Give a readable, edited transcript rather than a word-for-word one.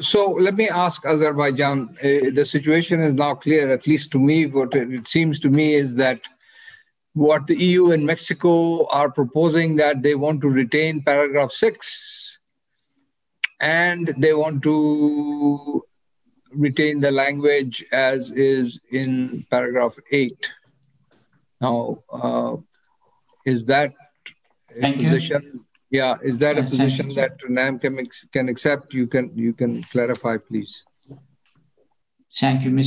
So let me ask Azerbaijan. The situation is now clear, at least to me. What it seems to me is that what the EU and Mexico are proposing, that they want to retain paragraph 6 and they want to retain the language as is in paragraph 8. Now, is that a Thank you. position? Yeah, is that a Thank position you. that NAM can accept? You can clarify, please. Thank you, Mr.